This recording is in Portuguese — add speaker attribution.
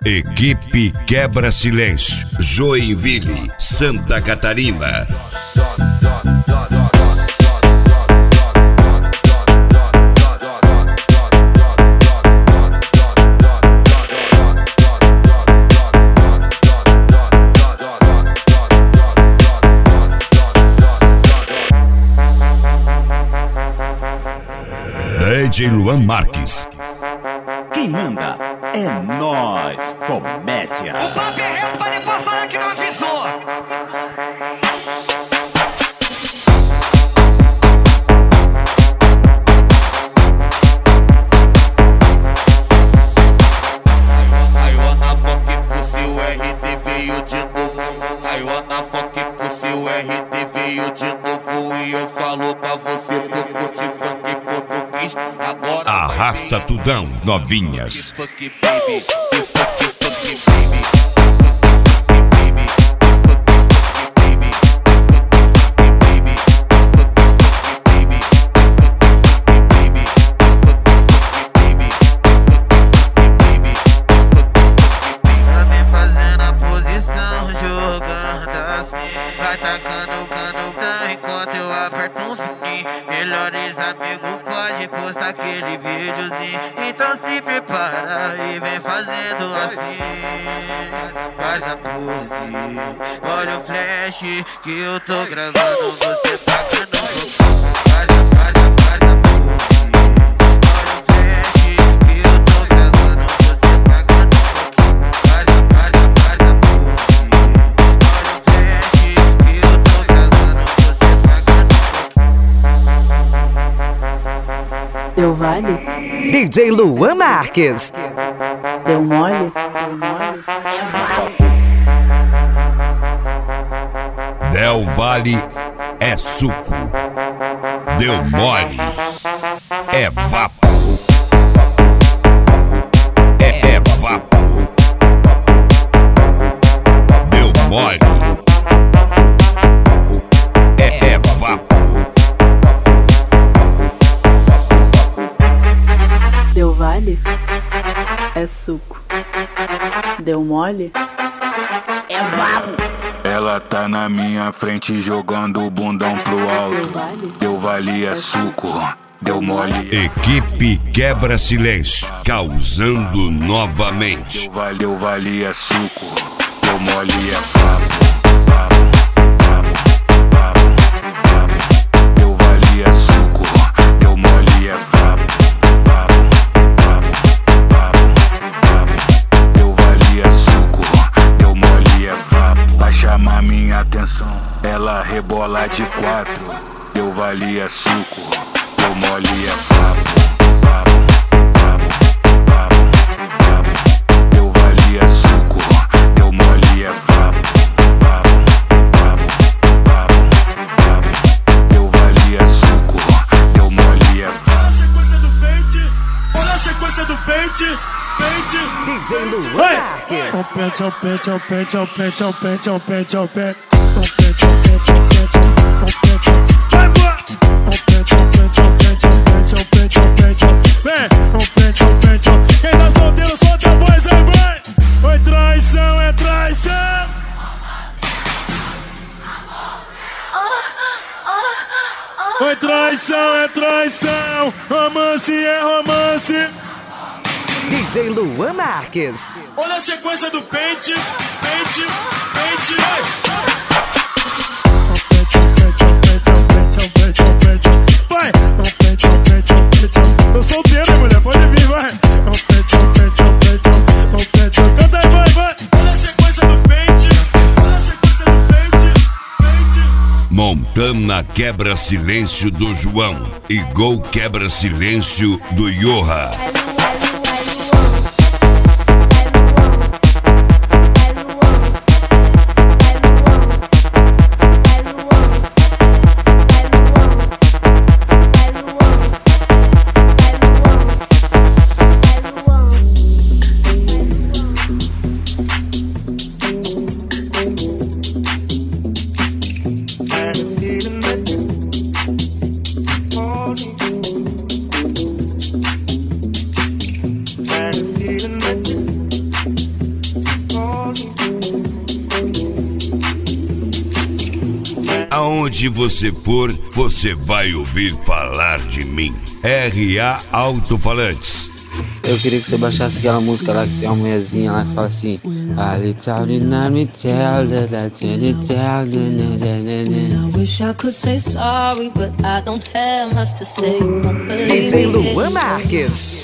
Speaker 1: Equipe Quebra Silêncio, Joinville, Santa Catarina. DJ Luan Marques.
Speaker 2: Quem manda é nós, comédia.
Speaker 3: O papo é reto pra depois falar que não avisou.
Speaker 4: Aí o Anafoque pussy, o RD veio de novo. Aí o Anafoque pussy, o RD veio de novo. E eu falo pra você, curte funk português. Agora
Speaker 1: Arrasta tudão, novinhas.
Speaker 4: funk baby, funk baby.
Speaker 5: Ela vem fazendo a posição, jogando assim. Vai tacando o canutão enquanto eu aperto um fininho. Melhores amigos pode postar aquele videozinho. Então se prepara e vem fazendo assim. Faz a pose, olha o flash que eu tô gravando. Você tacando o botão. Faz a pose, olha o flash que eu tô gravando. Você tacando o botão. Faz a pose, olha o flash que eu tô gravando. Você tacando o botão.
Speaker 6: Deu vale?
Speaker 7: DJ Luan Marques.
Speaker 6: Deu mole? Deu mole? É vale.
Speaker 1: Del Vale é suco. Deu mole é vapo. É vapo. Deu mole é vapo.
Speaker 6: Deu vale? É suco. Deu mole? É vapo.
Speaker 8: Ela tá na minha frente jogando o bundão pro
Speaker 6: Deu
Speaker 8: alto.
Speaker 6: vale?
Speaker 8: Deu vale é suco, deu mole.
Speaker 1: Equipe Quebra Silêncio, causando novamente.
Speaker 8: Deu vale é suco, deu mole é papo. Deu vale é suco, deu mole é vapo. Deu vale é suco, deu mole é vapo. Pra chamar minha atenção, ela rebola de quatro. Deu vale é suco, deu mole é vapo. Deu vale é suco, deu mole é vapo. Deu vale é suco, deu mole é vapo.
Speaker 9: Olha a sequência do pente, pente.
Speaker 7: DJ Luan Marques.
Speaker 9: O pente, o pente, o pente, o pente, o pente, o pente, o pente. Vai embora! O pente, o pente, o pente, o pente, o pente, o pente. Vem! O pente, o pente. Quem tá solteiro, solta a voz aí, vai! Oi, traição, é traição! Oi, traição, é traição! Romance é romance!
Speaker 7: DJ Luan Marques.
Speaker 9: Olha a sequência do pente, pente, pente. Vai! Tô solteiro, mulher, pode vir, vai! Canta aí, vai, vai! Olha a sequência do pente, olha a sequência do pente, pente.
Speaker 1: Montana Quebra Silêncio do João e Gol Quebra Silêncio do Yoha. onde você for, você vai ouvir falar de mim. RA Alto-Falantes.
Speaker 10: Eu queria que você baixasse aquela música lá que tem uma mulherzinha lá que fala assim:
Speaker 11: I wish I could say sorry, but I don't have much to say.
Speaker 7: DJ Luan Marques.